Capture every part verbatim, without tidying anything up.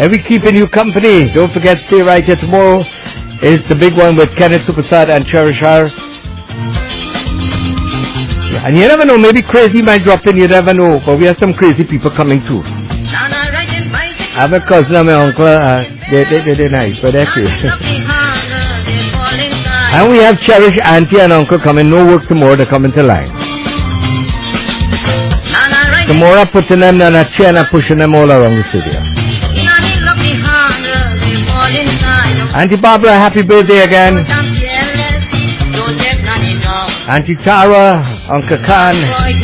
And we keeping you company. Don't forget, stay right here tomorrow. Is the big one with Kenneth Superstar and Cherish R. And you never know, maybe crazy might drop in, you never know. But we have some crazy people coming too. I have a cousin and my uncle, uh, they, they, they, they're nice, but they're cute. And we have Cherish auntie and uncle coming, no work tomorrow, they're coming to line. Tomorrow I'm putting them on a chair and I'm pushing them all around the studio. Auntie Barbara, happy birthday again. Auntie Tara, Uncle Khan.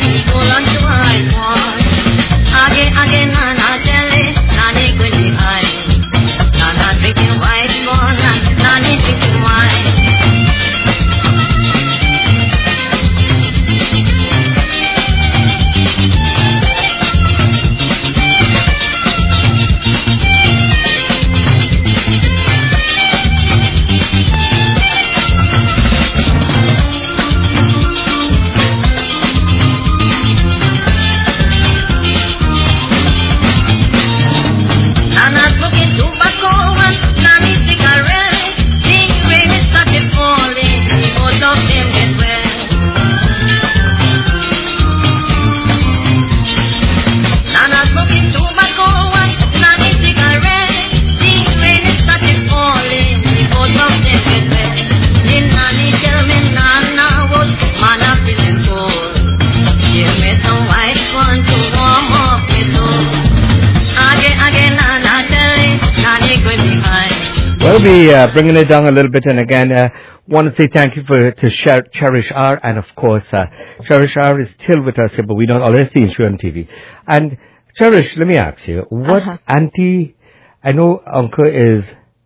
We'll be uh, bringing it down a little bit, and again, uh, want to say thank you for to Cher- Cherish R, and of course, uh, Cherish R is still with us, but we don't already see you on T V. And Cherish, let me ask you, what uh-huh. auntie? I know Uncle is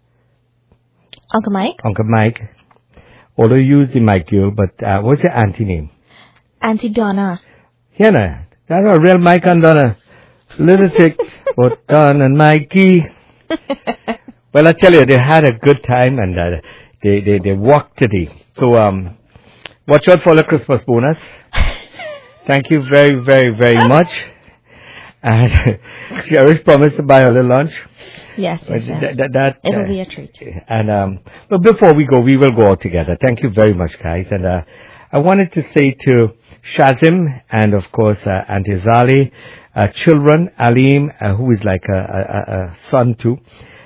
Uncle Mike. Uncle Mike. Although you use the Mike girl, but uh, what's your auntie name? Auntie Donna. Yeah, no, that's a real Mike and Donna. Little chick, but Don and Mikey. Well, I tell you, they had a good time, and uh, they, they, they walked today. So, um, watch out for the Christmas bonus. Thank you very, very, very much. And Cherish promised to buy a little lunch. Yes, yes, yes. That, that, that, It'll uh, be a treat. And, um, but before we go, we will go all together. Thank you very much, guys. And, uh, I wanted to say to Shazim and, of course, uh, Auntie Zali, uh, children, Alim, uh, who is like a, a, a son too.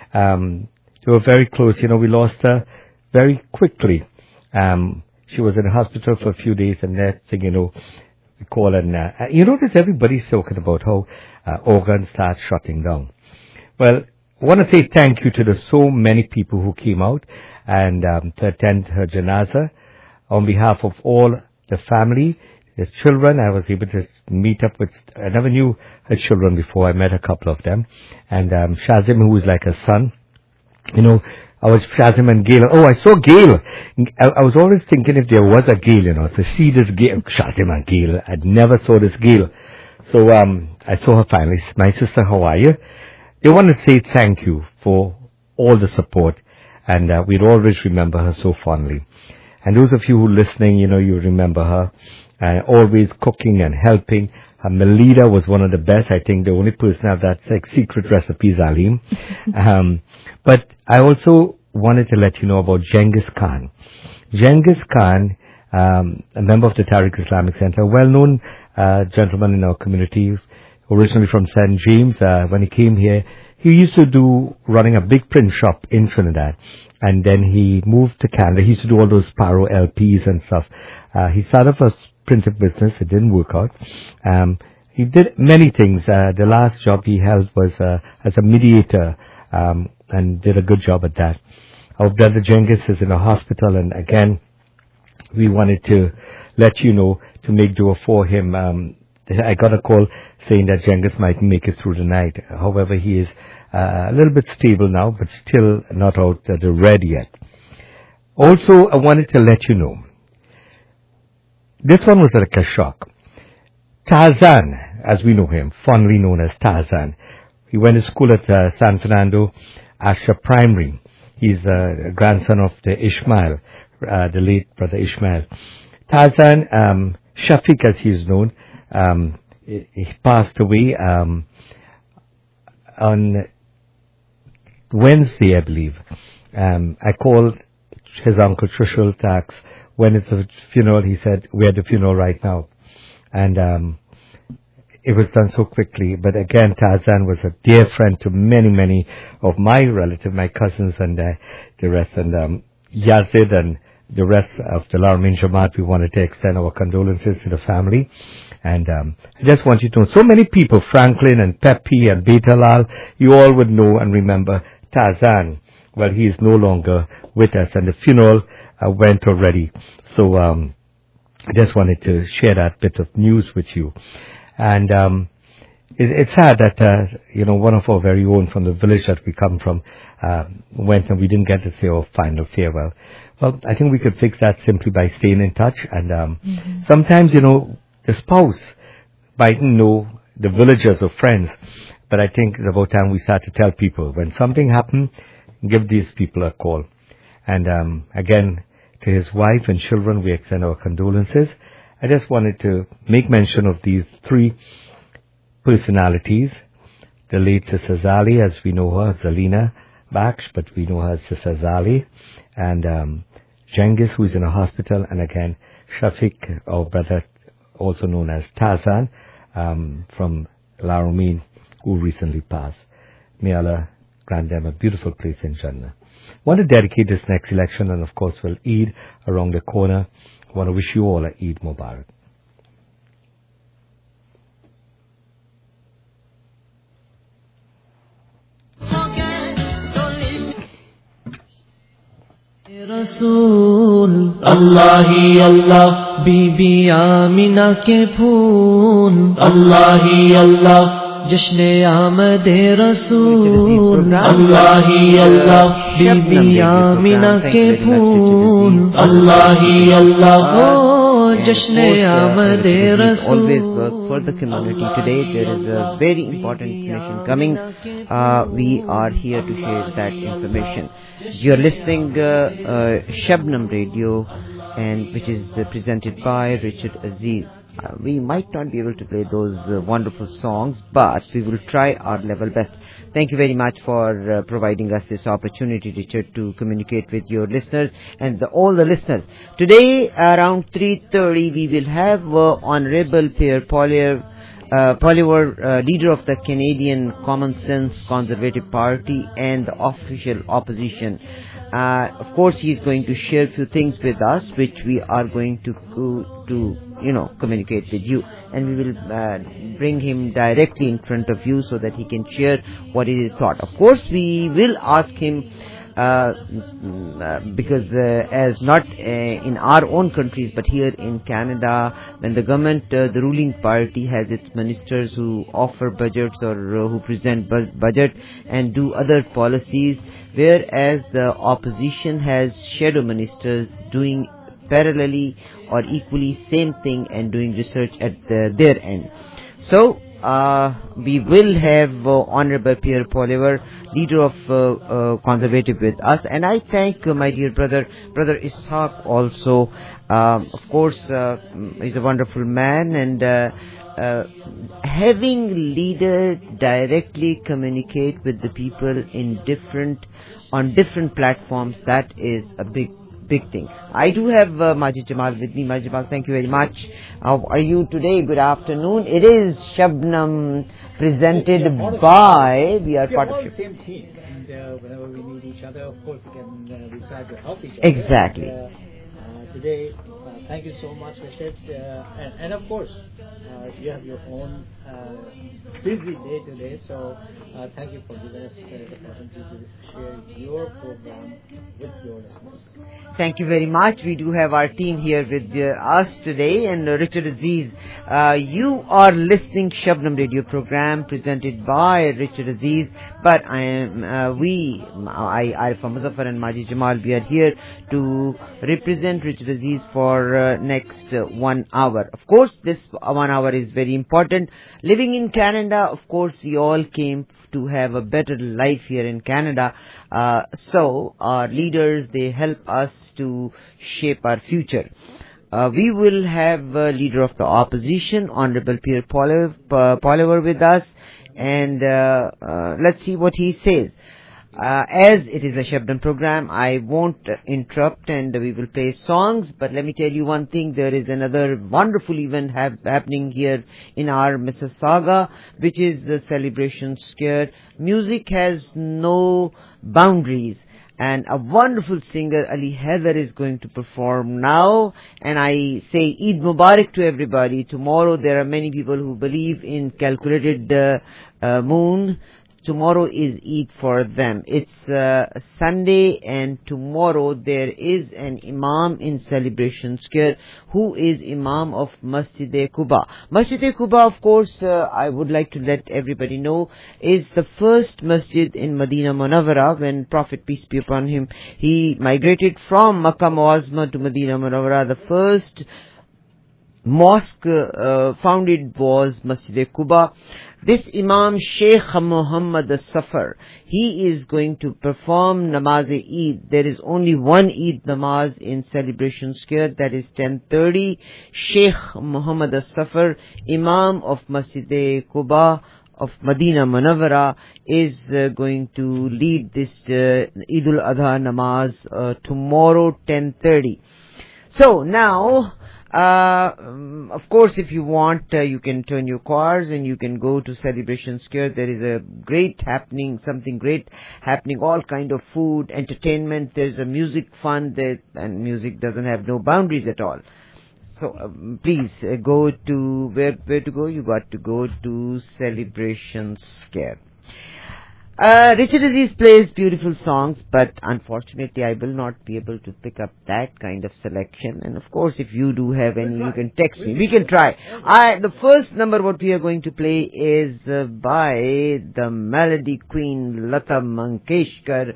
Um, they were very close. You know, we lost her very quickly. Um, she was in the hospital for a few days, and next thing you know, we call and uh, you notice everybody's talking about how uh, organs start shutting down. Well, I want to say thank you to the so many people who came out and um, to attend her janazah. On behalf of all the family, the children, I was able to meet up with, I never knew her children before. I met a couple of them. And um, Shazim, who was like a son, you know, I was Shazim and Gail. Oh, I saw Gail. I, I was always thinking if there was a Gail, you know, to see this Gail, Shazim and Gail. I never saw this Gail. So um, I saw her finally. My sister, how are you? They want to say thank you for all the support. And uh, we'd always remember her so fondly. And those of you who are listening, you know, you remember her. Uh, always cooking and helping. Her Melida was one of the best. I think the only person have that like, secret recipe is Alim. um, but I also wanted to let you know about Genghis Khan. Genghis Khan, um, a member of the Tariq Islamic Center, well-known uh, gentleman in our community, originally from Saint James. Uh, when he came here, he used to do running a big print shop in Trinidad. And then he moved to Canada. He used to do all those Sparrow L Ps and stuff. Uh, he started a printing business. It didn't work out. Um, he did many things. Uh, the last job he held was uh, as a mediator, um, and did a good job at that. Our brother Genghis is in a hospital, and again, we wanted to let you know to make dua for him. Um, I got a call saying that Genghis might make it through the night. However, he is uh, a little bit stable now, but still not out of the red yet. Also, I wanted to let you know, this one was like a shock. Tarzan, as we know him, fondly known as Tarzan. He went to school at uh, San Fernando Asha Primary. He's a grandson of the Ishmael, uh, the late brother Ishmael. Tarzan, um, Shafiq as he is known, um, he, he passed away um, on Wednesday, I believe. Um, I called his uncle Trishul to ask when it's a funeral. He said, we're at the funeral right now. And um, it was done so quickly. But again, Tarzan was a dear friend to many, many of my relatives, my cousins and uh, the rest. And um, Yazid and the rest of the Al-Aramein Jamaat, we wanted to extend our condolences to the family. And um, I just want you to know, so many people, Franklin and Pepe and Betalal, you all would know and remember Tarzan. Well, he is no longer with us, and the funeral uh, went already. So um, I just wanted to share that bit of news with you. And um, it, it's sad that, uh, you know, one of our very own from the village that we come from uh, went and we didn't get to say our final farewell. Well, I think we could fix that simply by staying in touch. And um, mm-hmm. sometimes, you know, the spouse mightn't know the villagers or friends, but I think it's about time we start to tell people when something happened, give these people a call. And um, again, to his wife and children, we extend our condolences. I just wanted to make mention of these three personalities. The late Sister Zali, as we know her, Zalina Baksh, but we know her as Sister Zali. And um, Jengis, who is in a hospital. And again, Shafiq, our brother, also known as Tarzan, um, from Al-Aramein, who recently passed. May Allah grant them a beautiful place in Jannah. I want to dedicate this next election, and of course, we'll Eid around the corner. I want to wish you all a Eid Mubarak. रसूल अल्लाह ही अल्लाह बीबी आमिना के फूल अल्लाह ही अल्लाह जश्न आमद रसूल अल्लाह ही अल्लाह बीबी आमिना के फूल अल्लाह ही अल्लाह जश्न आमद रसूल. Always work for the community. Today there is a very important information coming. Uh, we are here to share that information. You are listening uh, uh, Shabnam Radio, and which is uh, presented by Richard Aziz. Uh, we might not be able to play those uh, wonderful songs, but we will try our level best. Thank you very much for uh, providing us this opportunity, Richard, to communicate with your listeners and the, all the listeners. Today, around three thirty, we will have uh, Honorable Pierre Poilievre, Uh, Poilievre, uh, leader of the Canadian Common Sense Conservative Party and the official opposition. Uh, of course, he is going to share a few things with us, which we are going to to you know communicate with you, and we will uh, bring him directly in front of you so that he can share what is his thought. Of course, we will ask him. Uh, because uh, as not uh, in our own countries but here in Canada, when the government, uh, the ruling party has its ministers who offer budgets or uh, who present bu- budget and do other policies, whereas the opposition has shadow ministers doing parallelly or equally same thing and doing research at the, their end. So Uh, we will have uh, Honorable Pierre Poilievre, leader of uh, uh, Conservative, with us, and I thank uh, my dear brother, brother Ishaq also. Um, of course, uh, he's a wonderful man, and uh, uh, having leader directly communicate with the people in different, on different platforms, that is a big big thing. I do have uh, Majid Jamal with me. Majid Jamal, thank you very much. How are you today? Good afternoon. It is Shabnam presented by, we are we part are of the same team, and uh, whenever we need each other, of course, we can uh, we try to help each other. Exactly. And, uh, uh, today, uh, thank you so much, Richard. Uh, and, and of course, uh, you have your own uh, busy day today, so uh, thank you for giving us uh, the opportunity to share your program with your listeners. Thank you very much. We do have our team here with uh, us today, and uh, Richard Aziz, uh, you are listening Shabnam Radio program presented by Richard Aziz, but I am, uh, we, I, I from Muzaffar and Majid Jamal, we are here to represent Richard Aziz for uh, next uh, one hour. Of course, this one hour is very important. Living in Canada, of course, we all came to have a better life here in Canada. Uh, so our leaders, they help us to shape our future. Uh, we will have uh, leader of the opposition, Honorable Pierre Poilievre, uh, Poilievre with us, and uh, uh, let's see what he says. Uh, as it is a Shabnam program, I won't uh, interrupt and we will play songs, but let me tell you one thing, there is another wonderful event hap- happening here in our Mississauga, which is the Celebration Square. Music has no boundaries. And a wonderful singer, Ali Heather, is going to perform now. And I say Eid Mubarak to everybody. Tomorrow there are many people who believe in calculated uh, uh, moon. Tomorrow is Eid for them. It's uh, Sunday, and tomorrow there is an Imam in Celebration Square who is Imam of Masjid-e-Quba. Masjid-e-Quba, of course, uh, I would like to let everybody know, is the first masjid in Medina Munawwara. When Prophet, peace be upon him, he migrated from Makkah Muazzama to Medina Munawwara. The first mosque uh, founded was Masjid-e-Quba. This Imam Sheikh Muhammad As-Safar, he is going to perform Namaz-e-Eid. There is only one Eid namaz in Celebration Square, that is ten thirty. Sheikh Muhammad As-Safar, Imam of Masjid-e-Quba of Medina Munawwara, is uh, going to lead this uh, Eid al-Adha namaz uh, tomorrow ten thirty. So now, Uh, um, of course, if you want, uh, you can turn your cars and you can go to Celebration Square. There is a great happening, something great happening, all kind of food, entertainment. There's a music fun that, and music doesn't have no boundaries at all. So um, please uh, go to, where, where to go? You got to go to Celebration Square. Uh, Richard Aziz plays beautiful songs, but unfortunately I will not be able to pick up that kind of selection. And of course, if you do have any, you can text me. We can try. I, the first number what we are going to play is uh, by the Melody Queen Lata Mangeshkar.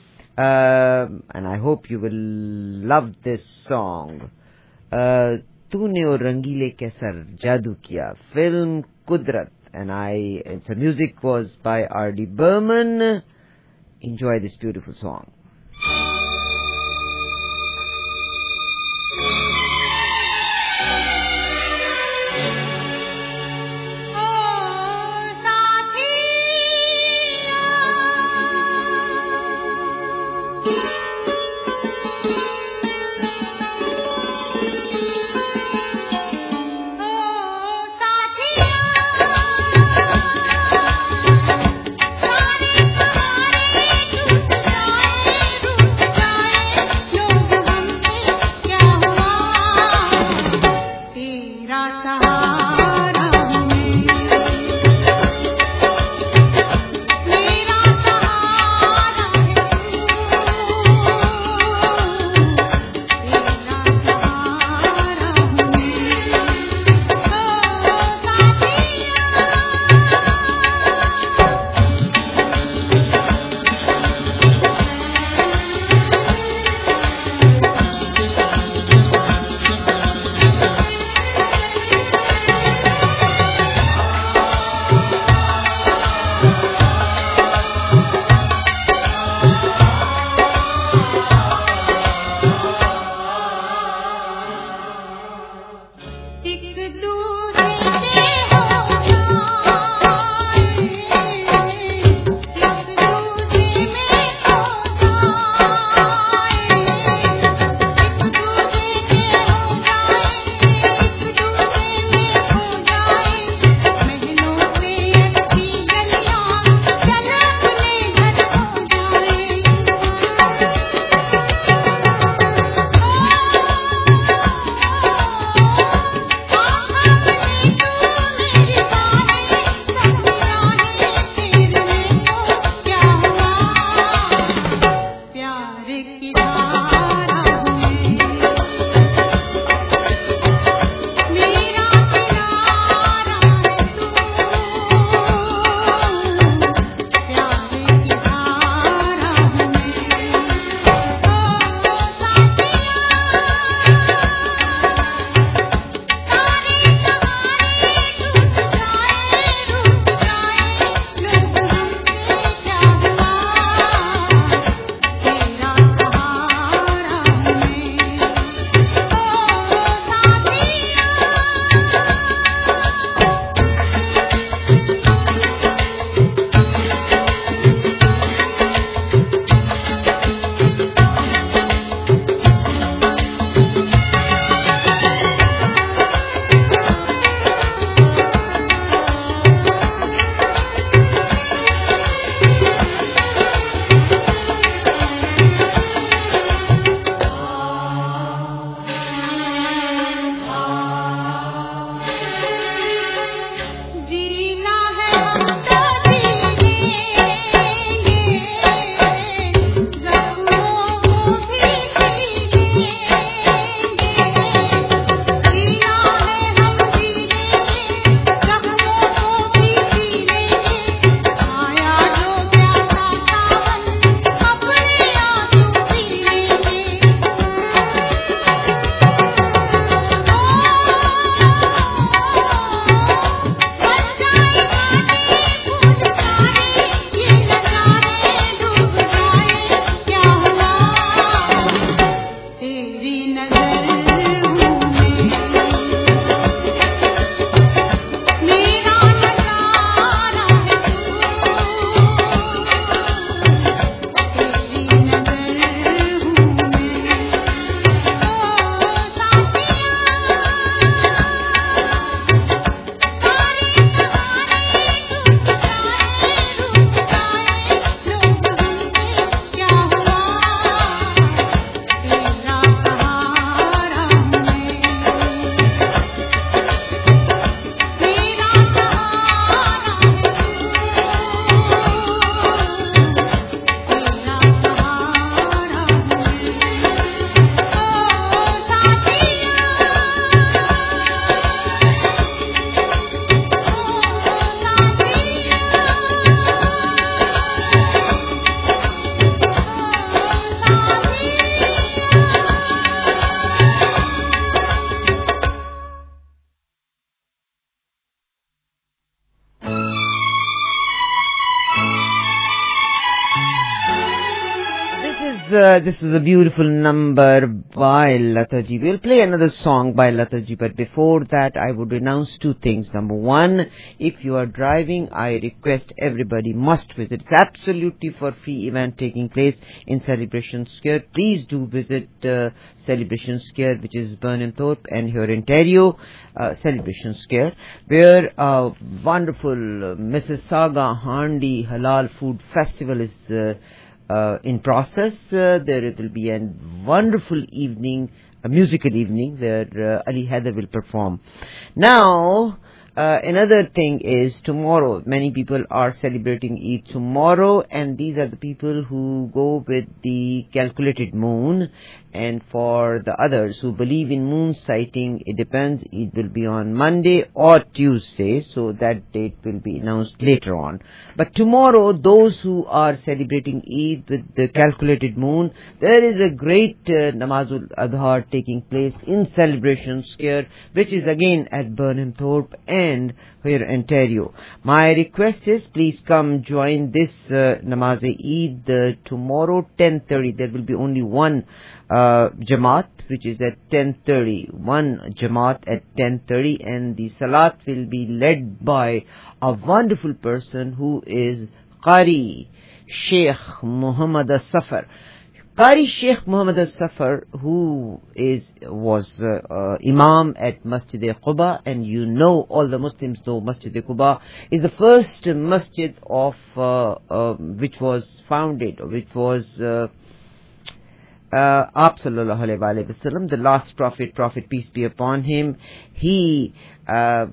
Uh, and I hope you will love this song. Uh, Tune o Rangile Kaisar Jadoo Kiya, film Kudrat. And I, the music was by R D Burman. Enjoy this beautiful song. Thank you. uh, this was a beautiful number by Lataji. We'll play another song by Lataji, but before that I would announce two things. Number one, if you are driving, I request everybody must visit. It's absolutely for free event taking place in Celebration Square. Please do visit uh, Celebration Square, which is Burnham Thorpe and here in Ontario, uh, Celebration Square, where a wonderful uh, Mississauga Handi Halal Food Festival is uh, Uh, in process. Uh, there will be a wonderful evening, a musical evening where uh, Ali Haider will perform. Now, uh, another thing is tomorrow. Many people are celebrating Eid tomorrow, and these are the people who go with the calculated moon. And for the others who believe in moon sighting, it depends. It will be on Monday or Tuesday, so that date will be announced later on. But tomorrow, those who are celebrating Eid with the calculated moon, there is a great uh, Namazul Adhar taking place in Celebration Square, which is again at Burnham Thorpe and here in Ontario. My request is, please come join this uh, Namaz-e-Eid uh, tomorrow, ten thirty. There will be only one Uh, Jamaat, which is at ten thirty. One Jamaat at ten thirty, and the Salat will be led by a wonderful person who is Qari Sheikh Muhammad As-Safar. Qari Sheikh Muhammad As-Safar, who is was uh, uh, Imam at Masjid Quba, and you know, all the Muslims know Masjid Quba is the first masjid of uh, uh, which was founded, which was uh, Uh, Aap sallallahu alayhi wa sallam, the last prophet, Prophet peace be upon him, he um,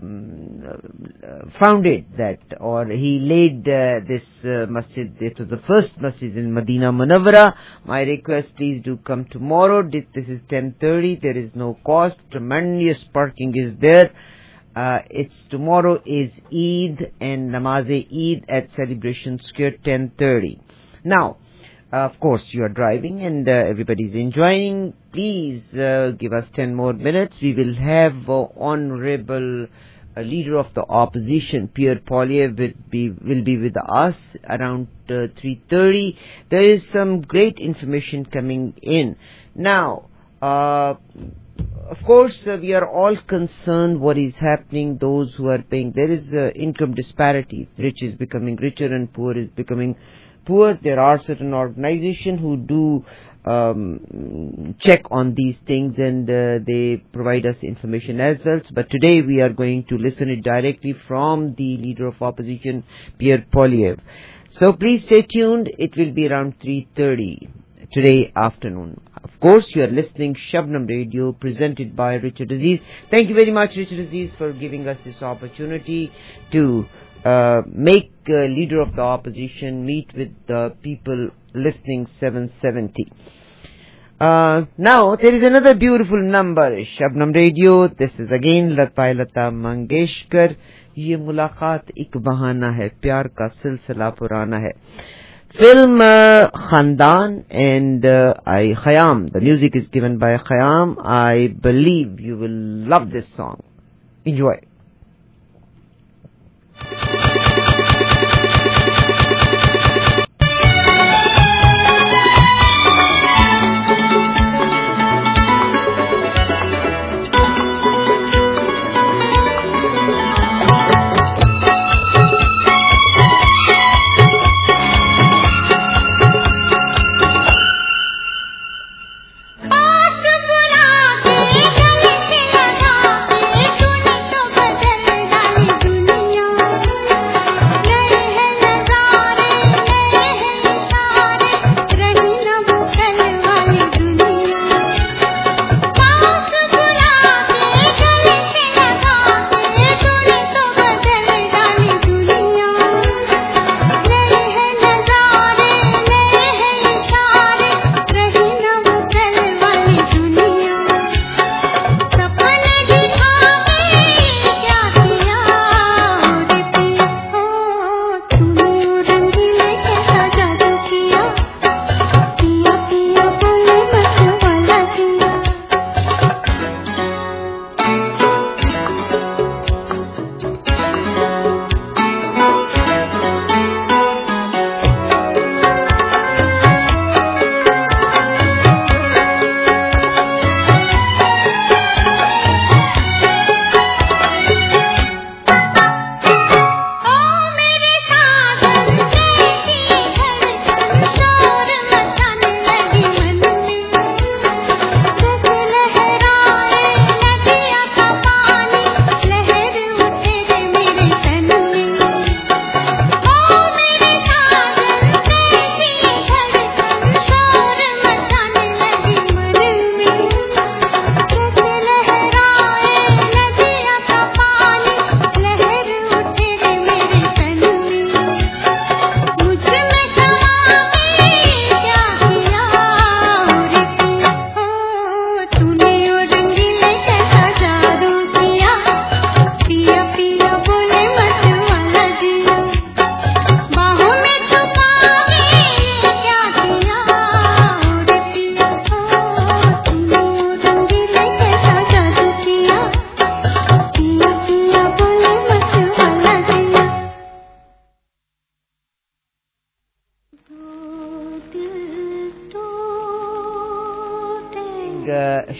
founded that, or he laid uh, this uh, masjid. It was the first masjid in Medina Munawwara. My request, please do come tomorrow. This is ten thirty. There is no cost. Tremendous parking is there. Uh, it's tomorrow is Eid and Namaz-e-Eid at Celebration Square, ten thirty. Now, Uh, of course, you are driving and uh, everybody's enjoying. Please uh, give us ten more minutes. We will have uh, Honorable uh, Leader of the Opposition, Pierre Poilievre, will be, will be with us around uh, three thirty. There is some great information coming in. Now, uh, of course, uh, we are all concerned what is happening, those who are paying. There is uh, income disparity. Rich is becoming richer and poor is becoming poor. There are certain organizations who do um, check on these things, and uh, they provide us information as well. But today we are going to listen it directly from the Leader of Opposition, Pierre Poilievre. So please stay tuned. It will be around three thirty today afternoon. Of course, you are listening Shabnam Radio, presented by Richard Aziz. Thank you very much, Richard Aziz, for giving us this opportunity to Uh, make uh, Leader of the Opposition meet with the people listening seven seventy. Uh, now, there is another beautiful number, Shabnam Radio. This is again Lata Lata Mangeshkar. Ye mulaqat ek bahana hai, pyar ka silsila purana hai. Film uh, Khandan and uh, I Khayyam. The music is given by Khayyam. I believe you will love this song. Enjoy. बात बुला के गले से लगा के तूने तो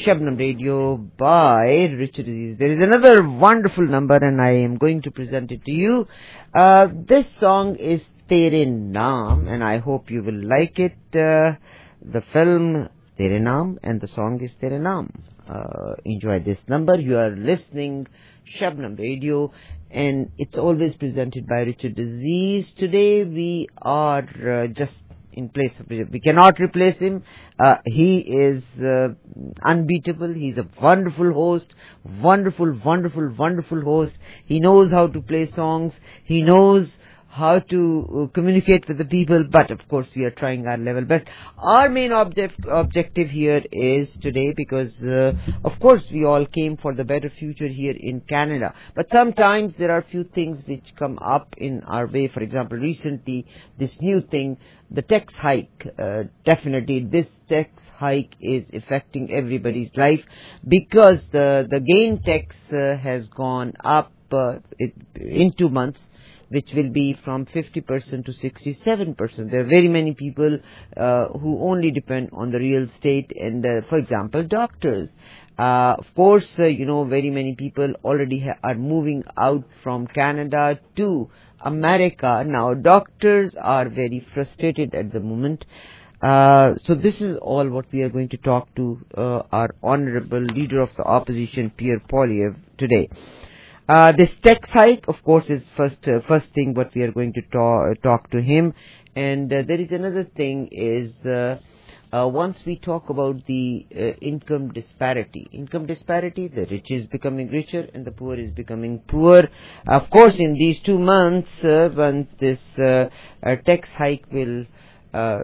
Shabnam Radio by Richard Aziz. There is another wonderful number and I am going to present it to you. Uh, this song is Tere Naam and I hope you will like it. Uh, the film Tere Naam and the song is Tere Naam. Uh, enjoy this number. You are listening Shabnam Radio and it's always presented by Richard Aziz. Today we are uh, just in place of it. We cannot replace him. Uh, he is uh, unbeatable. He's a wonderful host. Wonderful, wonderful, wonderful host. He knows how to play songs. He knows how to communicate with the people, but of course we are trying our level best. Our main object, objective here is today because uh, of course we all came for the better future here in Canada, but sometimes there are few things which come up in our way. For example, recently this new thing, the tax hike, uh, definitely this tax hike is affecting everybody's life because the, the gain tax uh, has gone up uh, it, in two months. Which will be from fifty percent to sixty-seven percent. There are very many people uh, who only depend on the real estate and, uh, for example, doctors. Uh, of course, uh, you know, very many people already ha- are moving out from Canada to America. Now, doctors are very frustrated at the moment. Uh, so this is all what we are going to talk to uh, our honorable leader of the opposition, Pierre Poilievre, today. Uh, this tax hike, of course, is first uh, first thing what we are going to talk talk to him, and uh, there is another thing is uh, uh, once we talk about the uh, income disparity, income disparity, the rich is becoming richer and the poor is becoming poor. Of course, in these two months, uh, when this uh, uh, tax hike will uh,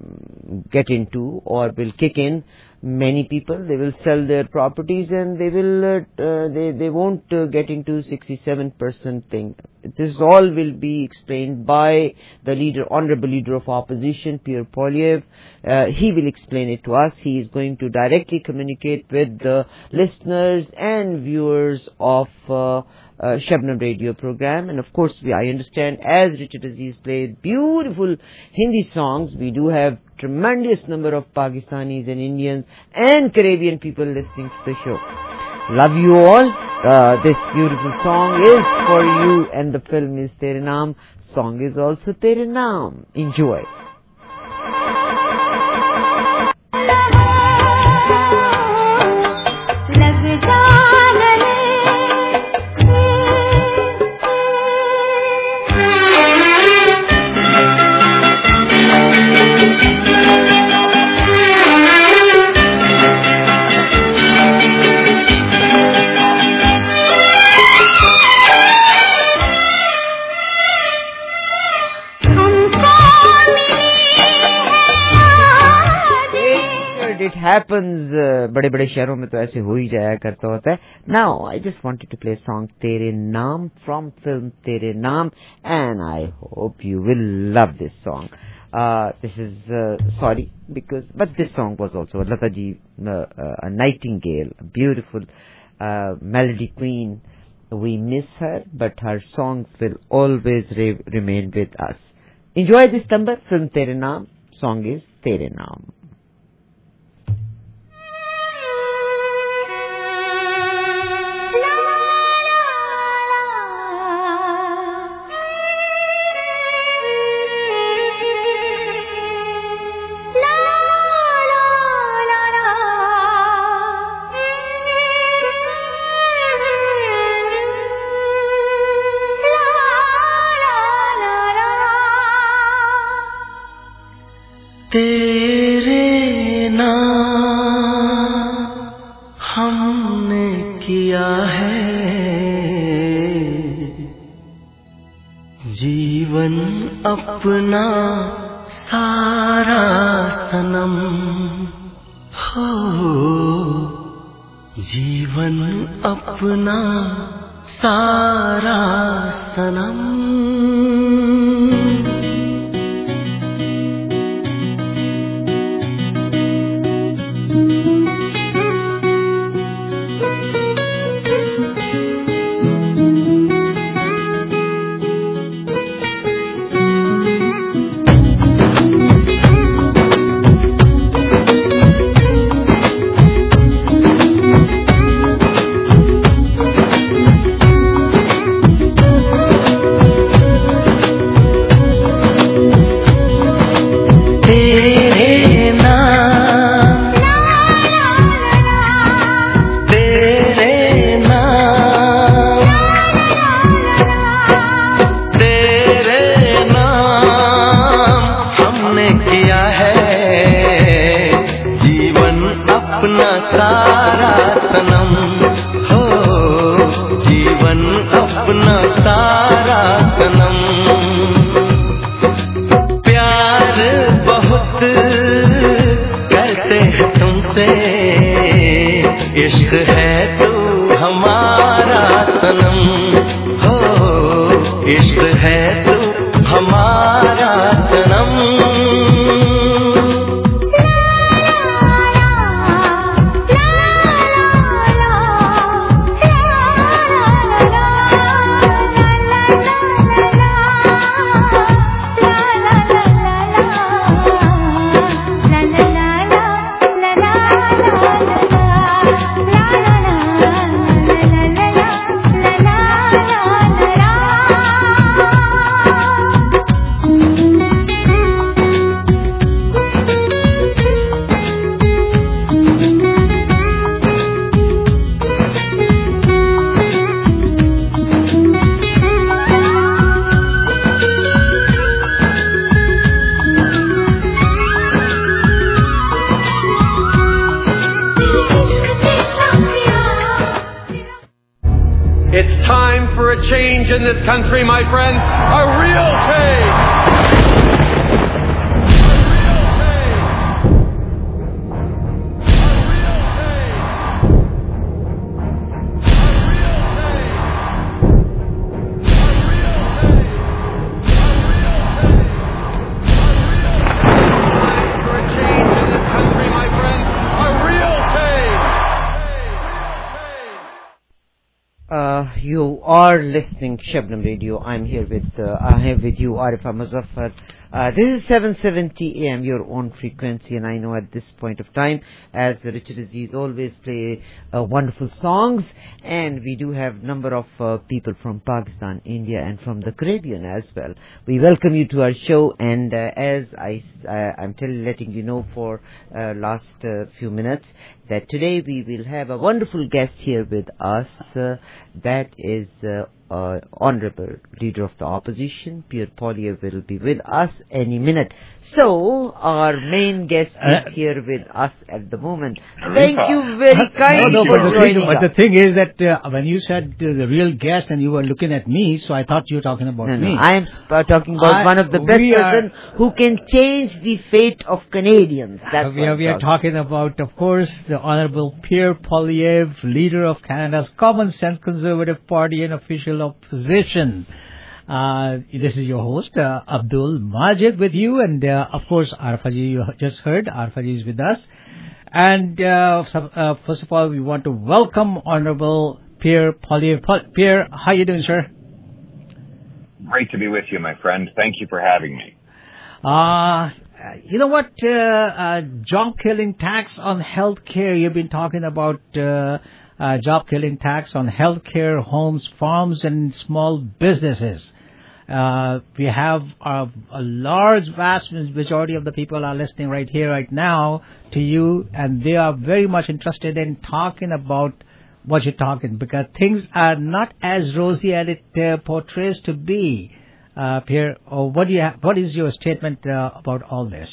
get into or will kick in, many people, they will sell their properties and they will uh, uh, they they won't uh, get into sixty-seven percent thing. This all will be explained by the leader, honorable leader of opposition, Pierre Poilievre. Uh, he will explain it to us. He is going to directly communicate with the listeners and viewers of uh, uh, Shabnam Radio program. And of course, we, I understand as Richard Aziz played beautiful Hindi songs, we do have tremendous number of Pakistanis and Indians and Caribbean people listening to the show. Love you all. Uh, this beautiful song is for you and the film is Tere Naam. Song is also Tere Naam. Enjoy. It happens, बड़े बड़े शहरों में तो ऐसे हो ही जाया करता होता है. Now, I just wanted to play a song Tere Naam from film Tere Naam, and I hope you will love this song. Uh, this is uh, sorry because, but this song was also Lata ji, uh, uh, a nightingale, a beautiful uh, melody queen. We miss her, but her songs will always re- remain with us. Enjoy this number, film Tere Naam. Song is Tere Naam. तेरे नाम हमने किया है जीवन अपना सारा सनम हो जीवन अपना सारा सनम जीवन अपना सारा सनम प्यार बहुत करते हैं तुमसे इश्क है तू हमारा सनम हो इश्क है तू हमारा सनम Change in this country, my friend, a real change. You are listening Shabnam Radio. I'm here with uh, I have with you Arifa Muzaffar. Uh, this is seven seventy A M, your own frequency, and I know at this point of time, as Richard Aziz always play uh, wonderful songs, and we do have number of uh, people from Pakistan, India, and from the Caribbean as well. We welcome you to our show, and uh, as I uh, I'm tell, letting you know for uh, last uh, few minutes that today we will have a wonderful guest here with us. Uh, that is. Uh, Uh, Honorable Leader of the Opposition, Pierre Poilievre, will be with us any minute. So, our main guest is uh, here with us at the moment. Thank you very kindly no, no, for but joining the, But the thing is that uh, when you said uh, the real guest and you were looking at me, so I thought you were talking about no, me. No, I am sp- talking about I, one of the best persons who can change the fate of Canadians. That's uh, we, are, we are talking about, of course, the Honorable Pierre Poilievre, Leader of Canada's Common Sense Conservative Party and official opposition. Uh, this is your host, uh, Abdul Majid, with you, and uh, of course, Arfaji, you just heard, Arfaji is with us. And uh, so, uh, first of all, we want to welcome Honorable Pierre Poilievre. Pierre, how you doing, sir? Great to be with you, my friend. Thank you for having me. Uh, you know what? Uh, uh, job-killing tax on health care. You've been talking about uh, Uh, job-killing tax on healthcare, homes, farms, and small businesses. Uh, we have a, a large, vast majority of the people are listening right here, right now, to you, and they are very much interested in talking about what you're talking, because things are not as rosy as it uh, portrays to be. Uh, Pierre, or what do you have, what is your statement uh, about all this?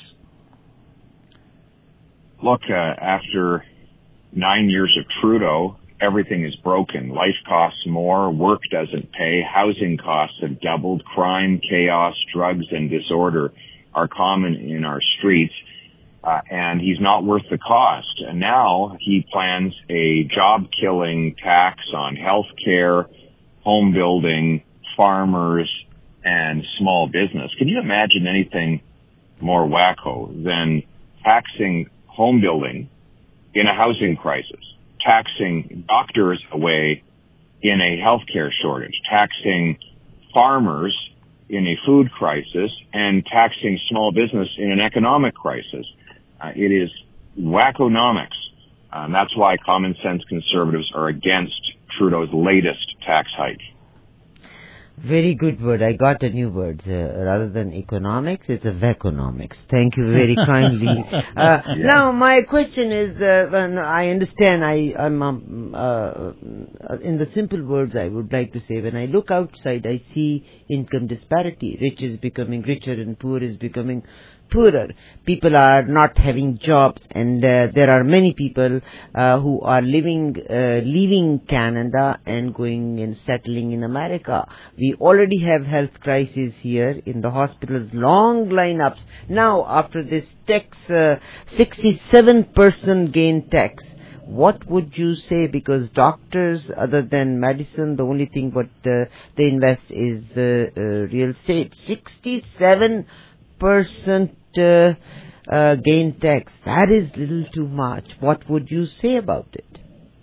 Look, uh, after nine years of Trudeau, everything is broken. Life costs more, work doesn't pay, housing costs have doubled, crime, chaos, drugs, and disorder are common in our streets, uh, and he's not worth the cost. And now he plans a job-killing tax on health care, home building, farmers, and small business. Can you imagine anything more wacko than taxing home building in a housing crisis, taxing doctors away in a healthcare shortage, taxing farmers in a food crisis, and taxing small business in an economic crisis? Uh, it is wackonomics. Um, that's why common sense conservatives are against Trudeau's latest tax hike. Very good word. I got a new word. Uh, rather than economics, it's a veconomics. Thank you very kindly. Uh, yeah. Now, my question is, uh, when I understand, I, I'm um, uh, in the simple words I would like to say, when I look outside, I see income disparity. Rich is becoming richer and poor is becoming poorer. People are not having jobs, and uh, there are many people uh, who are living, uh, leaving Canada and going and settling in America. We already have health crisis here in the hospitals, long lineups. Now, after this tax, uh, sixty-seven percent gain tax, what would you say? Because doctors, other than medicine, the only thing what uh, they invest is the uh, real estate. sixty-seven percent uh, uh, gain tax. That is little too much. What would you say about it?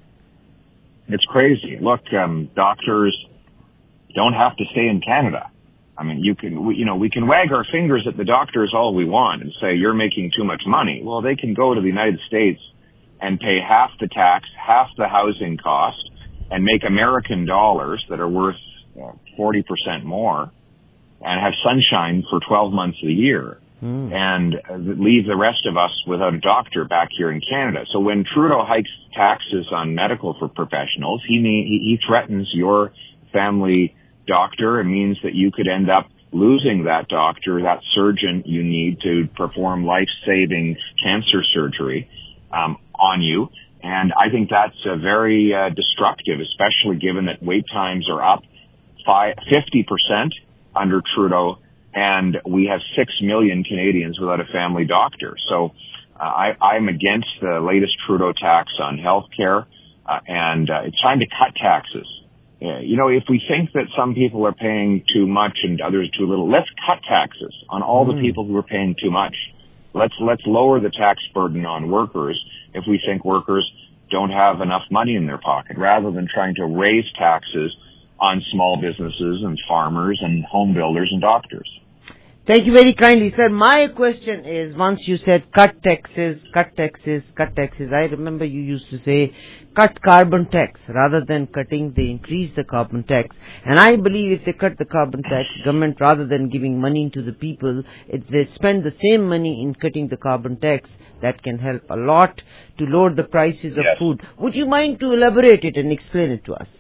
It's crazy. Look, um, doctors don't have to stay in Canada. I mean, you can, we, you know, we can wag our fingers at the doctors all we want and say, you're making too much money. Well, they can go to the United States and pay half the tax, half the housing cost, and make American dollars that are worth uh, forty percent more, and have sunshine for twelve months of the year, mm. and uh, leave the rest of us without a doctor back here in Canada. So when Trudeau hikes taxes on medical for professionals, he, mean, he, he threatens your family doctor. It means that you could end up losing that doctor, that surgeon you need to perform life-saving cancer surgery um, on you. And I think that's uh, very uh, destructive, especially given that wait times are up fifty percent under Trudeau, and we have six million Canadians without a family doctor. So uh, I, I'm against the latest Trudeau tax on health care, uh, and uh, it's time to cut taxes. Uh, you know, if we think that some people are paying too much and others too little, let's cut taxes on all mm. the people who are paying too much. Let's let's lower the tax burden on workers if we think workers don't have enough money in their pocket, rather than trying to raise taxes on small businesses and farmers and home builders and doctors. Thank you very kindly, sir. My question is, once you said cut taxes, cut taxes, cut taxes, I remember you used to say cut carbon tax. Rather than cutting, they increase the carbon tax. And I believe if they cut the carbon tax, government, rather than giving money to the people, if they spend the same money in cutting the carbon tax, that can help a lot to lower the prices of yes. food. Would you mind to elaborate it and explain it to us?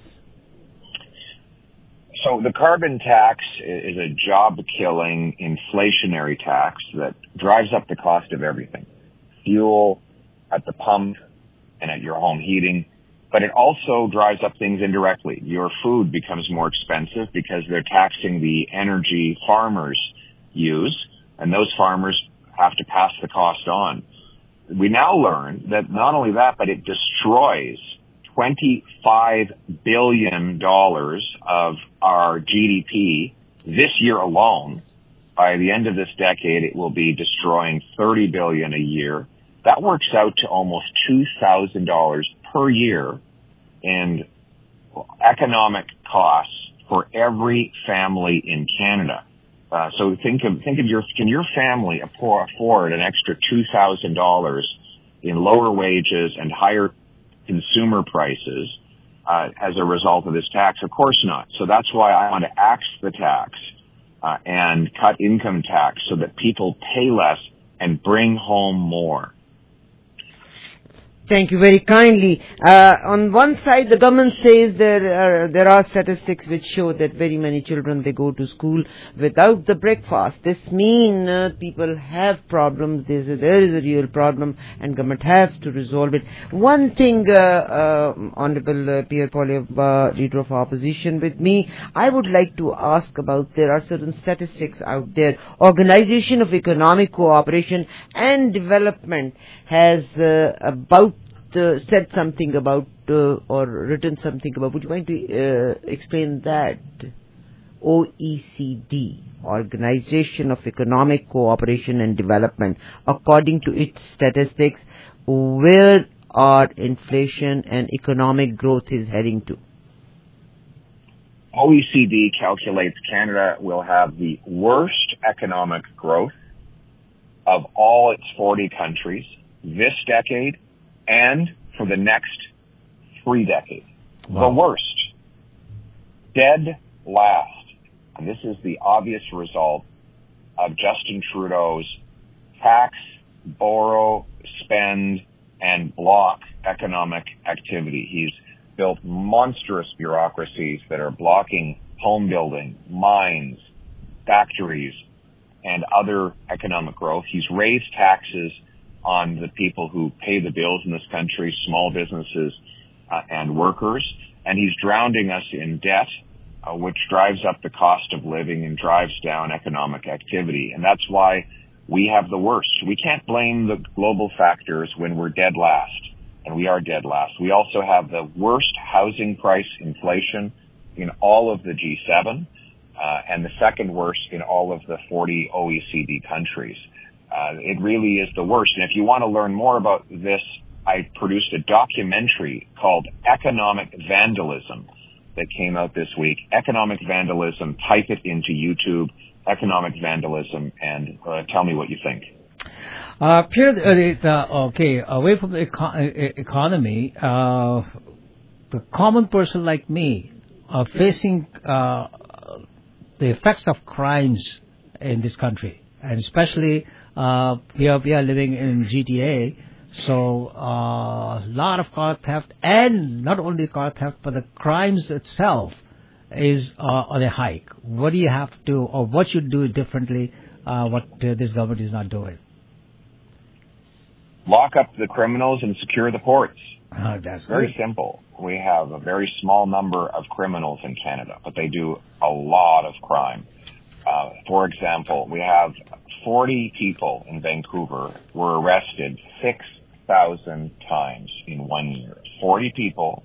So the carbon tax is a job-killing inflationary tax that drives up the cost of everything. Fuel at the pump and at your home heating. But it also drives up things indirectly. Your food becomes more expensive because they're taxing the energy farmers use, and those farmers have to pass the cost on. We now learn that not only that, but it destroys twenty-five billion dollars of our G D P this year alone. By the end of this decade, it will be destroying thirty billion dollars a year. That works out to almost two thousand dollars per year in economic costs for every family in Canada. Uh, so think of, think of your, can your family afford an extra two thousand dollars in lower wages and higher consumer prices uh, as a result of this tax? Of course not. So that's why I want to axe the tax uh, and cut income tax so that people pay less and bring home more. Thank you very kindly. Uh, on one side, the government says there are, there are statistics which show that very many children, they go to school without the breakfast. This means uh, people have problems. There's a, there is a real problem, and government has to resolve it. One thing, uh, uh, Honorable uh, Pierre Poilievre, uh, Leader of Opposition, with me, I would like to ask about, there are certain statistics out there. Organization of Economic Cooperation and Development has uh, about Uh, said something about uh, or written something about. Would you mind to uh, explain that? O E C D, Organization of Economic Cooperation and Development, according to its statistics, where our inflation and economic growth is heading to? O E C D calculates Canada will have the worst economic growth of all its forty countries this decade and for the next three decades. Wow. The worst. Dead last. And this is the obvious result of Justin Trudeau's tax, borrow, spend, and block economic activity. He's built monstrous bureaucracies that are blocking home building, mines, factories, and other economic growth. He's raised taxes on the people who pay the bills in this country, small businesses uh, and workers, and he's drowning us in debt, uh, which drives up the cost of living and drives down economic activity. And that's why we have the worst. We can't blame the global factors when we're dead last, and we are dead last. We also have the worst housing price inflation in all of the G seven, uh, and the second worst in all of the forty O E C D countries. Uh, it really is the worst. And if you want to learn more about this, I produced a documentary called Economic Vandalism that came out this week. Economic Vandalism, type it into YouTube, Economic Vandalism, and uh, tell me what you think. Uh, Pierre, uh, okay, away from the eco- economy, uh, the common person like me are facing uh, the effects of crimes in this country, and especially uh, we are, we are living in G T A, so a uh, lot of car theft, and not only car theft, but the crimes itself is uh, on a hike. What do you have to, or what should do differently, uh, what uh, this government is not doing? Lock up the criminals and secure the ports. Oh, that's very good. simple. We have a very small number of criminals in Canada, but they do a lot of crime. Uh, for example, we have forty people in Vancouver were arrested six thousand times in one year. forty people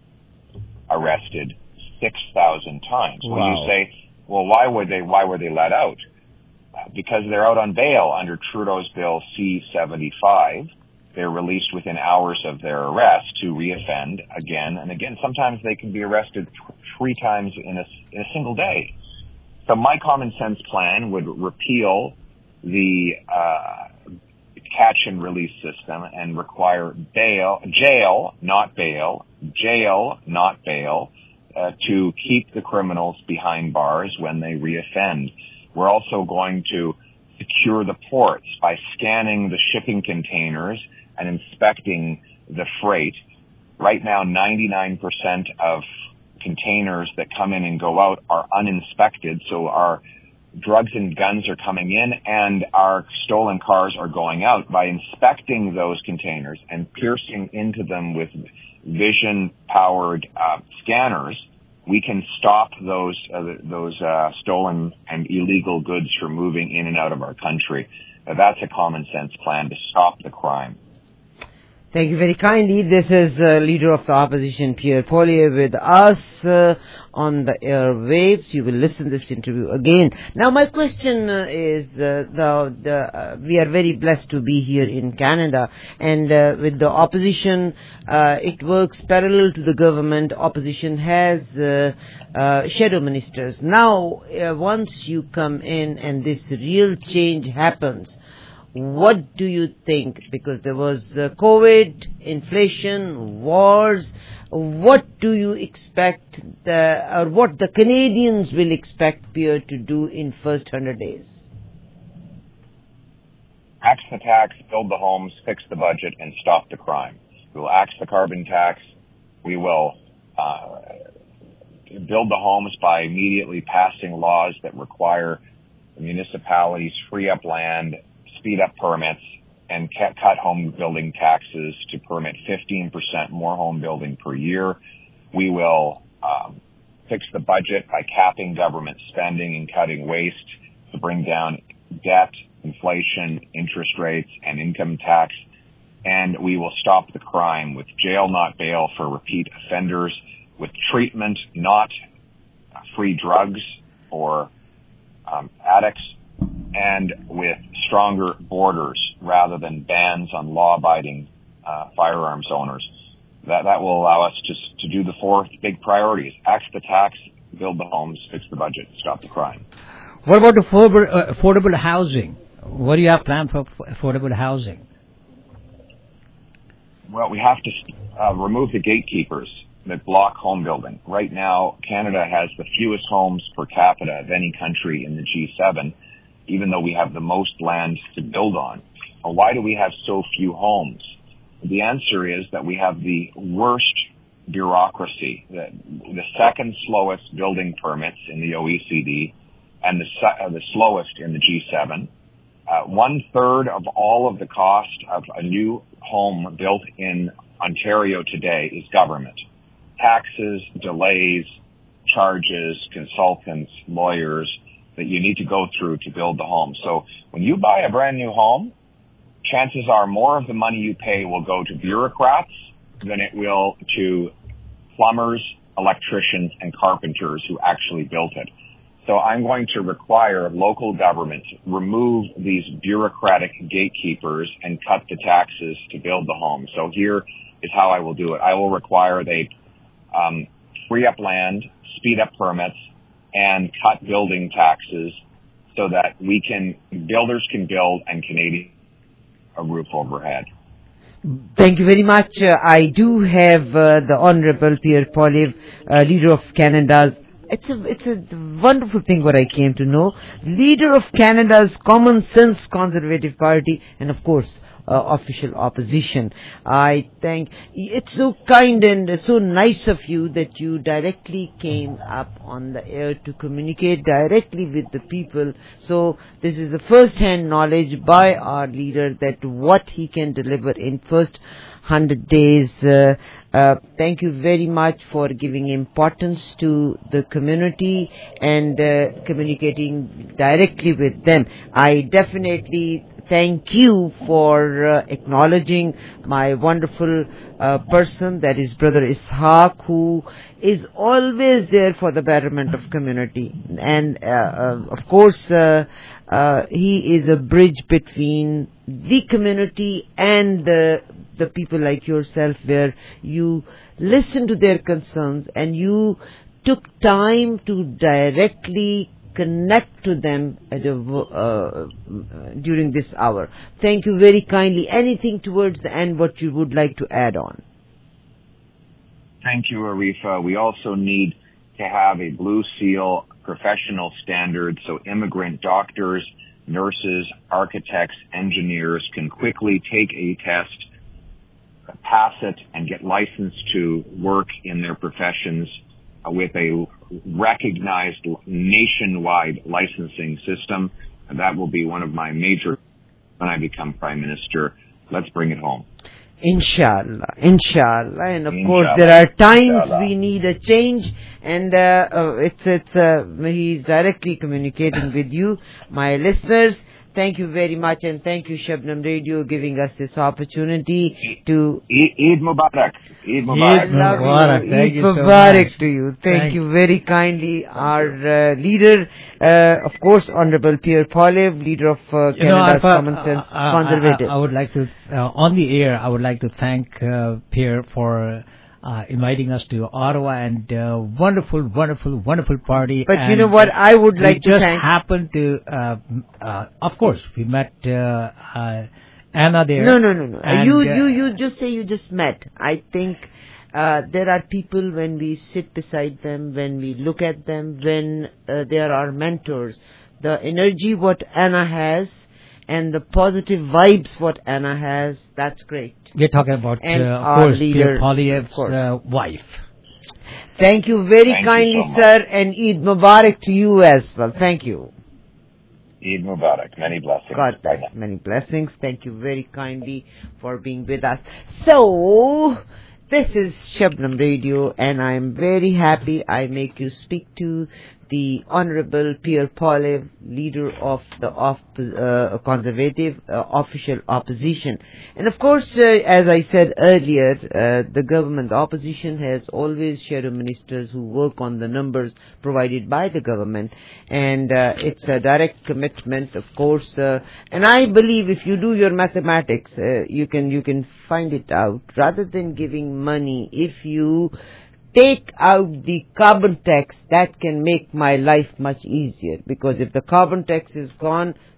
arrested six thousand times. Wow. When you say, well, why would they, why were they let out? Because they're out on bail under Trudeau's Bill C seventy-five. They're released within hours of their arrest to reoffend again and again. Sometimes they can be arrested th- three times in a, in a single day. So my common sense plan would repeal the uh, catch and release system and require bail, jail, not bail, jail, not bail, uh, to keep the criminals behind bars when they reoffend. We're also going to secure the ports by scanning the shipping containers and inspecting the freight. Right now, ninety-nine percent of containers that come in and go out are uninspected, so our drugs and guns are coming in and our stolen cars are going out. By inspecting those containers and piercing into them with vision-powered uh, scanners, we can stop those uh, those uh, stolen and illegal goods from moving in and out of our country. Uh, that's a common sense plan to stop the crime. Thank you very kindly. This is uh, Leader of the Opposition, Pierre Poilievre, with us uh, on the airwaves. You will listen to this interview again. Now, my question uh, is, uh, the, the, uh, we are very blessed to be here in Canada, and uh, with the opposition, uh, it works parallel to the government. Opposition has uh, uh, shadow ministers. Now, uh, once you come in and this real change happens, what do you think? Because there was uh, COVID, inflation, wars. What do you expect, the, or what the Canadians will expect Pierre to do in first one hundred days? Axe the tax, build the homes, fix the budget, and stop the crime. We will axe the carbon tax. We will uh, build the homes by immediately passing laws that require the municipalities free up land, speed up permits, and cut home building taxes to permit fifteen percent more home building per year. We will um, fix the budget by capping government spending and cutting waste to bring down debt, inflation, interest rates, and income tax. And we will stop the crime with jail, not bail, for repeat offenders, with treatment, not free drugs for um, addicts, and with stronger borders rather than bans on law-abiding uh, firearms owners. That that will allow us to to do the four big priorities: axe the tax, build the homes, fix the budget, stop the crime. What about affordable, uh, affordable housing? What do you have planned for affordable housing? Well, we have to uh, remove the gatekeepers that block home building. Right now, Canada has the fewest homes per capita of any country in the G seven, even though we have the most land to build on. Well, why do we have so few homes? The answer is that we have the worst bureaucracy, the, the second slowest building permits in the O E C D, and the, uh, the slowest in the G seven. Uh, one third of all of the cost of a new home built in Ontario today is government. Taxes, delays, charges, consultants, lawyers that you need to go through to build the home. So when you buy a brand new home, chances are more of the money you pay will go to bureaucrats than it will to plumbers, electricians, and carpenters who actually built it. So I'm going to require local governments remove these bureaucratic gatekeepers and cut the taxes to build the home. So here is how I will do it. I will require they um, free up land, speed up permits, and cut building taxes so that we can, builders can build and Canadians a roof overhead. Thank you very much. Uh, I do have uh, the Honorable Pierre Poilievre, uh, leader of Canada's. It's a it's a wonderful thing what I came to know. Leader of Canada's Common Sense Conservative Party, and of course, uh, official opposition. I think it's so kind and so nice of you that you directly came up on the air to communicate directly with the people. So this is the first-hand knowledge by our leader that what he can deliver in first hundred days. Uh, uh, thank you very much for giving importance to the community and uh, communicating directly with them. I definitely thank you for uh, acknowledging my wonderful uh, person, that is Brother Ishaq, who is always there for the betterment of community. And uh, uh, of course, uh, uh, he is a bridge between the community and the the people like yourself, where you listen to their concerns and you took time to directly connect to them at a, uh, during this hour. Thank you very kindly. Anything towards the end what you would like to add on? Thank you, Arifa. We also need to have a Blue Seal professional standard so immigrant doctors, nurses, architects, engineers can quickly take a test, pass it, and get licensed to work in their professions uh, with a recognized nationwide licensing system. And that will be one of my major when I become Prime Minister. Let's bring it home. Inshallah, inshallah, and of Inshallah. course there are times Inshallah. we need a change, and uh, uh, it's it's uh, he's directly communicating with you, my listeners. Thank you very much, and thank you, Shabnam Radio, giving us this opportunity to Eid Mubarak. Eid Mubarak. I love Mubarak. you. Thank Eid you so Mubarak much. to you. Thank, Thank you very kindly. Our uh, leader, uh, of course, Honorable Pierre Poilievre, leader of uh, You know, Canada's Alpha, Common Sense uh, uh, Conservative. I, I would like to, uh, on the air, I would like to thank uh, Pierre for uh, inviting us to Ottawa, and uh, wonderful, wonderful, wonderful party. But and you know what? I would like we to just thank. happened to, uh, uh, of course, we met uh, uh, Anna there. No, no, no, no. And, you, uh, you, you just say you just met. I think uh, there are people when we sit beside them, when we look at them, when uh, they are our mentors. The energy what Anna has and the positive vibes what Anna has, that's great. We're talking about, uh, And of our course, leader, Pierre of Poilievre's course. uh, wife. Thank you very Thank you kindly, so much. sir, and Eid Mubarak to you as well. Thank you. Eid Mubarak. Many blessings. God Bye bless. now. Many blessings. Thank you very kindly for being with us. So, this is Shabnam Radio, and I'm very happy I make you speak to the Honorable Pierre Poilievre, leader of the of, uh, Conservative uh, official opposition. And of course, uh, as I said earlier, uh, the government opposition has always shadow ministers who work on the numbers provided by the government, and uh, it's a direct commitment, of course. Uh, and I believe if you do your mathematics, uh, you can you can find it out. Rather than giving money, if you take out the carbon tax, that can make my life much easier, because if the carbon tax is gone,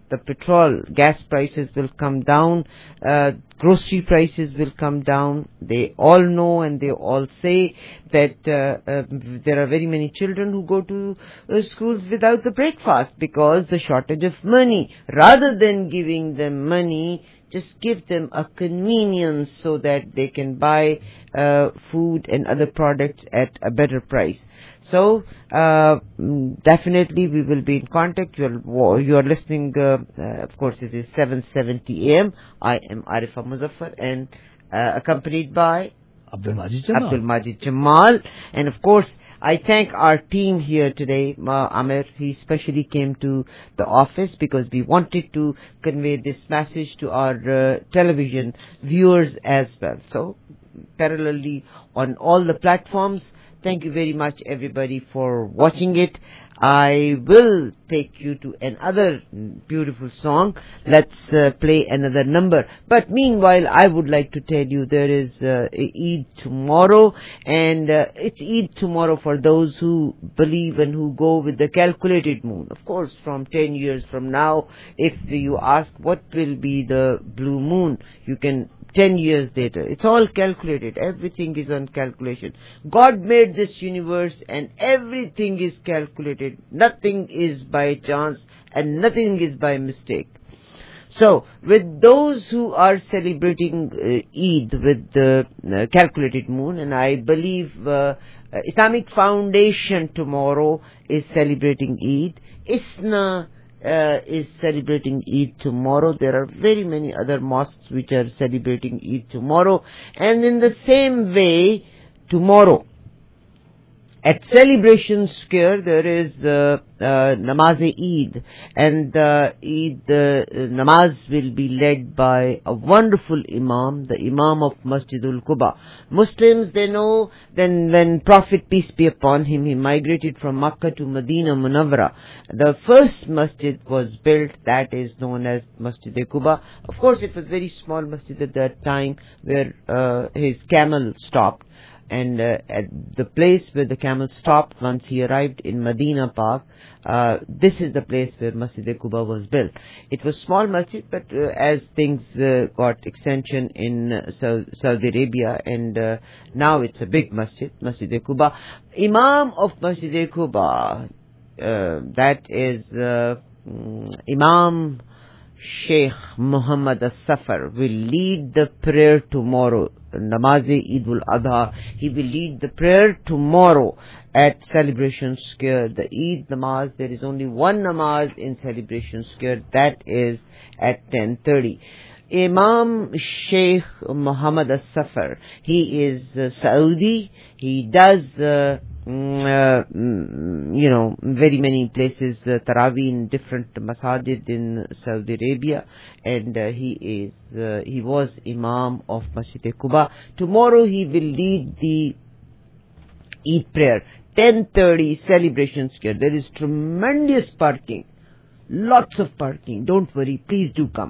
the petrol, gas prices will come down, uh, grocery prices will come down. They all know and they all say that uh, uh, there are very many children who go to uh, schools without the breakfast because the shortage of money. Rather than giving them money, just give them a convenience so that they can buy uh, food and other products at a better price. So, uh, definitely we will be in contact. You are, you are listening, uh, uh, of course it is seven seventy A M. I am Arifa Muzaffar and uh, accompanied by Abdul Majid Jamal. Abdul Majid Jamal. And of course, I thank our team here today. Ma Amir, he specially came to the office because we wanted to convey this message to our uh, television viewers as well. So, parallelly on all the platforms, thank you very much everybody for watching it. I will take you to another beautiful song. Let's uh, play another number. But meanwhile, I would like to tell you there is uh, Eid tomorrow, and uh, it's Eid tomorrow for those who believe and who go with the calculated moon. Of course, from ten years from now, if you ask what will be the blue moon, you can ten years later. It's all calculated. Everything is on calculation. God made this universe and everything is calculated. Nothing is by chance and nothing is by mistake. So, with those who are celebrating uh, Eid with the uh, calculated moon, and I believe uh, uh, Islamic Foundation tomorrow is celebrating Eid. ISNA Uh, is celebrating Eid tomorrow. There are very many other mosques which are celebrating Eid tomorrow. And in the same way, tomorrow, at Celebration Square, there is uh, uh, Namaz-e-Eid. And uh, Eid uh, Namaz will be led by a wonderful Imam, the Imam of Masjidul Quba. Muslims, they know, then when Prophet, peace be upon him, he migrated from Makkah to Medina Munawwara. The first masjid was built, that is known as Masjid-e-Quba. Of course, it was very small masjid at that time where uh, his camel stopped. And uh, at the place where the camel stopped once he arrived in Medina Park, uh, this is the place where Masjid-e-Quba was built. It was small masjid, but uh, as things uh, got extension in uh, Saudi Arabia, and uh, now it's a big masjid, Masjid-e-Quba. Imam of Masjid-e-Quba, uh, that is uh, Imam Sheikh Muhammad As-Safar, will lead the prayer tomorrow. Namaz-e-Eid al-Adha. He will lead the prayer tomorrow at Celebration Square. The Eid Namaz, there is only one Namaz in Celebration Square. That is at ten thirty. Imam Sheikh Muhammad As-Safar, he is uh, Saudi. He does uh, Uh, you know, very many places, uh, Taraweeh in different masajid in Saudi Arabia, and uh, he is, uh, he was Imam of Masjid-e-Quba. Tomorrow he will lead the Eid prayer, ten thirty Celebration Square. There is tremendous parking, lots of parking. Don't worry, please do come.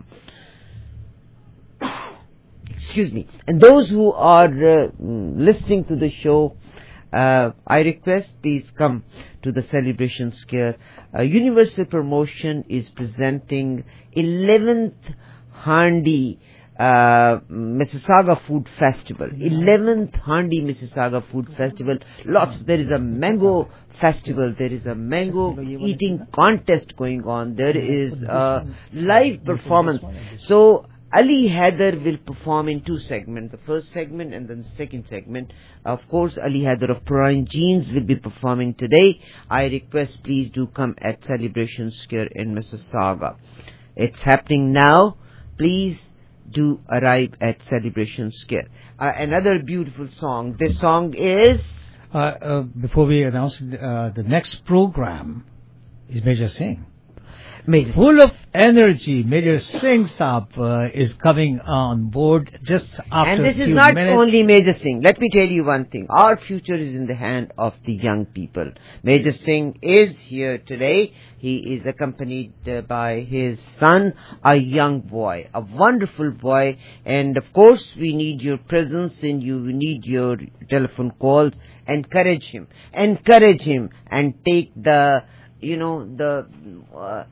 Excuse me. And those who are uh, listening to the show, Uh, I request please come to the Celebration Square. Uh, Universal Promotion is presenting eleventh Handi uh, Mississauga Food Festival. eleventh Handi Mississauga Food Festival. Lots. There is a mango festival. There is a mango eating contest going on. There is a live performance. So Ali Haider will perform in two segments, the first segment and then the second segment. Of course, Ali Haider of Prime Jeans will be performing today. I request please do come at Celebration Square in Mississauga. It's happening now. Please do arrive at Celebration Square. Uh, another beautiful song. This song is... Uh, uh, before we announce uh, the next program is Major Singh. Major. Full of energy, Major Singh Saab uh, is coming on board just after And this a is few not minutes. only Major Singh. Let me tell you one thing. Our future is in the hand of the young people. Major Singh is here today. He is accompanied uh, by his son, a young boy, a wonderful boy. And of course, we need your presence and you need your telephone calls. Encourage him. Encourage him and take the, you know, the... Uh,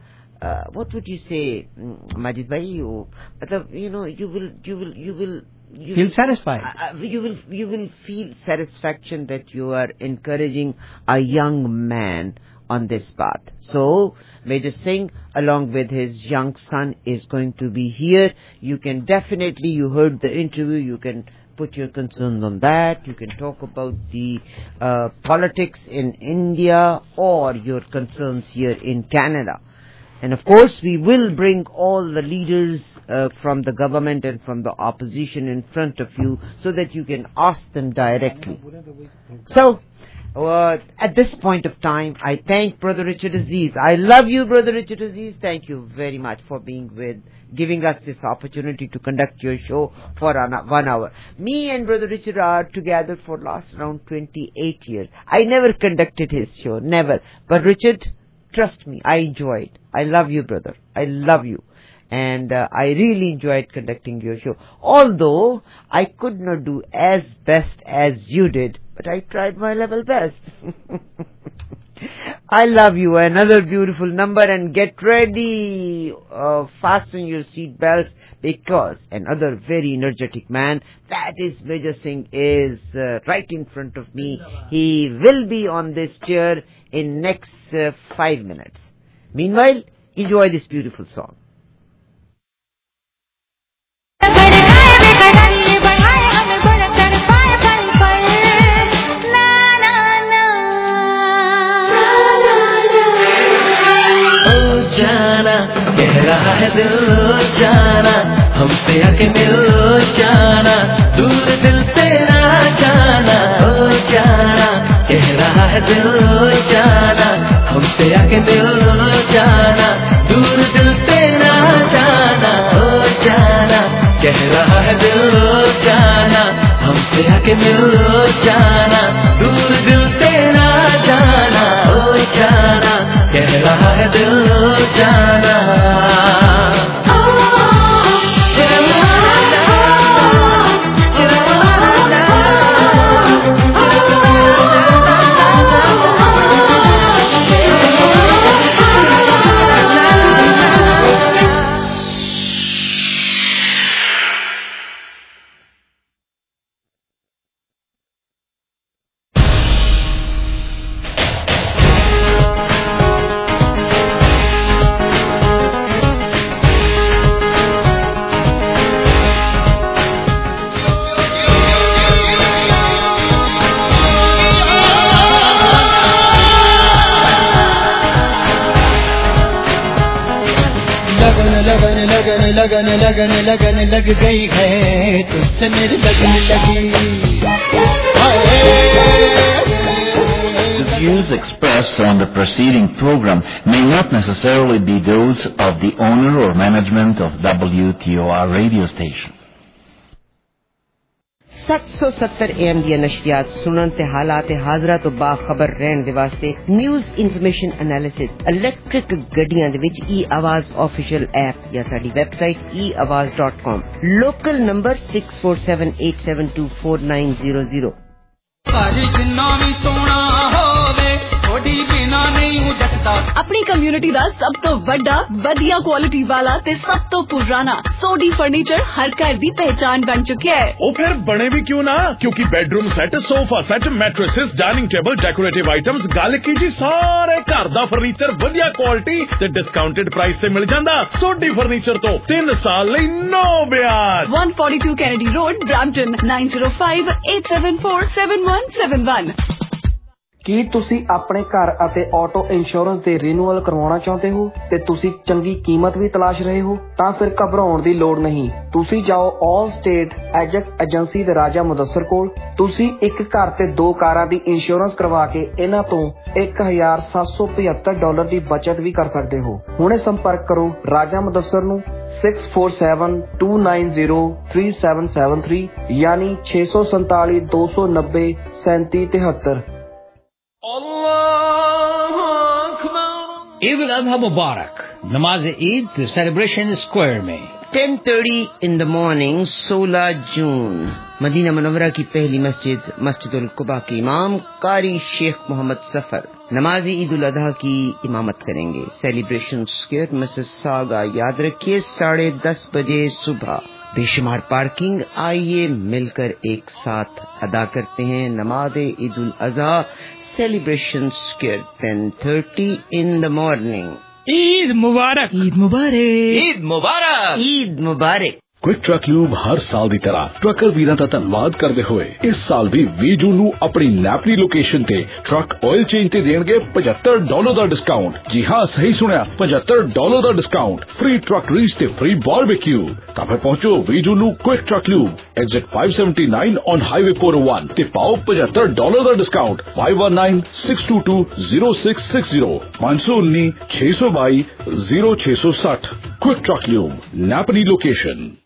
uh, what would you say, Majid bhai? You, you know, you will, you will, you will. You feel will, satisfied. Uh, you will, you will feel satisfaction that you are encouraging a young man on this path. So, Major Singh, along with his young son, is going to be here. You can definitely, you heard the interview, you can put your concerns on that. You can talk about the uh, politics in India or your concerns here in Canada. And of course, we will bring all the leaders uh, from the government and from the opposition in front of you so that you can ask them directly. So, uh, at this point of time, I thank Brother Richard Aziz. I love you, Brother Richard Aziz. Thank you very much for being with, giving us this opportunity to conduct your show for an, one hour. Me and Brother Richard are together for last around twenty-eight years. I never conducted his show, never. But Richard, trust me, I enjoyed. I love you, brother. I love you. And uh, I really enjoyed conducting your show. Although I could not do as best as you did, but I tried my level best. I love you. Another beautiful number, and get ready. Uh, fasten your seat belts, because another very energetic man, that is Major Singh, is uh, right in front of me. He will be on this chair in next uh, five minutes. Meanwhile, enjoy this beautiful song. जाना कह रहा है दिल जाना हमसे आके मिल जाना दूर दिल तेरा जाना ओ जाना कह रहा है दिल जाना हमसे आके मिल जाना दूर दिल तेरा जाना ओ जाना कह रहा है दिल जाना हमसे आके मिल जाना दूर दिल तेरा जाना ओ जाना कह रहा है दिल जाना लगन लगन लगन लग गई है तुझसे मेरी लगन लगी. The views expressed on the preceding program may not necessarily be those of the owner or management of W T O R radio station. seven seventy A M ਦੀਆਂ ਨਸ਼ਰੀਆਤ ਸੁਣਨ ਤੇ ਹਾਲਾਤ ਹਾਜ਼ਰਾ ਤੋਂ ਬਾਖਬਰ ਰਹਿਣ ਦੇ ਵਾਸਤੇ ਨਿਊਜ਼ ਇਨਫੋਰਮੇਸ਼ਨ ਐਨਾਲਿਸਿਸ ਇਲੈਕਟ੍ਰਿਕ ਗੱਡੀਆਂ ਦੇ ਵਿੱਚ ਈ ਆਵਾਜ਼ ਆਫੀਸ਼ੀਅਲ ਐਪ ਜਾਂ ਸਾਡੀ website e awaz dot com. Local number six four seven eight seven two four nine zero zero. ਭਾਜੀ ਜਿੰਨਾ ਵੀ ਸੋਹਣਾ ਹੋਵੇ ਥੋੜੀ ਬਿਨਾ ਨਹੀਂ ਜੱਟਦਾ. ਆਪਣੀ ਕਮਿਊਨਿਟੀ ਦਾ ਸਭ ਤੋਂ ਵੱਡਾ ਵਧੀਆ ਕੁਆਲਿਟੀ ਵਾਲਾ ਤੇ ਸਭ ਤੋਂ ਪੁਰਾਣਾ ਸੋਡੀ ਫਰਨੀਚਰ ਹਰ ਘਰ ਦੀ ਪਹਿਚਾਨ ਬਣ ਚੁੱਕਿਆ ਹੈ. ਉਹ ਫਿਰ ਬਣੇ ਵੀ ਕਿਉਂ ਨਾ, ਕਿਉਂਕਿ bedroom set, sofa set, mattresses, dining table, decorative items, ਗੱਲ ਕੀ ਜੀ ਸਾਰੇ ਘਰ ਦਾ ਫਰਨੀਚਰ ਵਧੀਆ ਕੁਆਲਿਟੀ ਤੇ ਡਿਸਕਾਊਂਟਡ ਪ੍ਰਾਈਸ ਤੇ ਮਿਲ ਜਾਂਦਾ. ਸੋਡੀ ਫਰਨੀਚਰ ਤੋਂ ਤਿੰਨ ਸਾਲ ਲਈ ਨੋ ਬਿਆਜ. one forty-two Kennedy Road, Brampton, nine zero five eight seven four seven one seven one. ਕੀ ਤੁਸੀਂ ਆਪਣੇ ਘਰ ਅਤੇ ਆਟੋ ਇੰਸ਼ੋਰੈਂਸ ਦੇ ਰੀਨਿਊਅਲ ਕਰਵਾਉਣਾ ਚਾਹੁੰਦੇ ਹੋ ਤੇ ਤੁਸੀਂ ਚੰਗੀ ਕੀਮਤ ਵੀ ਤਲਾਸ਼ ਰਹੇ ਹੋ? ਤਾਂ ਫਿਰ ਘਬਰਾਉਣ ਦੀ ਲੋੜ ਨਹੀਂ. ਤੁਸੀਂ ਜਾਓ ਆਲ ਸਟੇਟ ਐਜੈਕਟ ਏਜੰਸੀ ਦੇ ਰਾਜਾ ਮੁਦੱਸਰ ਕੋਲ. ਤੁਸੀਂ ਇੱਕ ਘਰ ਤੇ ਦੋ ਕਾਰਾਂ ਦੀ ਇੰਸ਼ੋਰੈਂਸ ਕਰਵਾ ਕੇ ਇਹਨਾਂ ਤੋਂ ਇੱਕ ਹਜ਼ਾਰ ਸੱਤ ਸੌ ਪਝੱਤਰ ਡਾਲਰ ਦੀ ਬਚਤ ਵੀ ਕਰ ਸਕਦੇ ਹੋ. ਹੁਣੇ ਸੰਪਰਕ ਕਰੋ ਰਾਜਾ ਮੁਦੱਸਰ ਨੂੰ six four seven two nine zero three seven seven three ਯਾਨੀ ਛੇ ਸੌ ਸੰਤਾਲੀ ਦੋ ਸੌ ਨੱਬੇ ਸੈਂਤੀ ਤਿਹੱਤਰ. Eid al-Adha Mubarak. Namaz Eid celebration square में ten thirty in the morning, सोलह जून, मदीना मुनव्वरा की पहली मस्जिद मस्जिदुल कुबा के इमाम कारी शेख मोहम्मद सफर नमाज ईद उल अजहा की इमामत करेंगे। सेलिब्रेशन स्क्वायर मिसिसागा, याद रखिए साढ़े दस बजे सुबह। बेशुमार पार्किंग, आइए मिलकर एक साथ अदा करते हैं नमाज Eid ul Adha. Celebration square ten thirty in the morning. Eid मुबारक, ईद मुबारक, ईद मुबारक, ईद मुबारक। क्विक ट्रक लूब हर साल की तरह ट्रकर वीरां दा धन्नवाद करते हुए इस साल भी बीस जून नूं अपनी नैपनी लोकेशन ते ट्रक ऑयल चेंज ते देणगे पचहत्तर डॉलर दा डिस्काउंट। जी हाँ, सही सुनिया, पचहत्तर डॉलर दा डिस्काउंट, फ्री ट्रक रीच ते फ्री बारबेक्यू। तां फिर पहुंचो बीस जून नूं क्विक ट्रक लूब एग्जिट पाँच सौ उन्यासी ऑन हाईवे चार सौ एक ते पाओ पचहत्तर डॉलर दा डिस्काउंट। पाँच एक नौ छह दो दो शून्य छह छह शून्य पाँच सौ उन्नीस छह सौ बाईस शून्य छह सौ साठ। क्विक ट्रक लूब, नैपनी लोकेशन।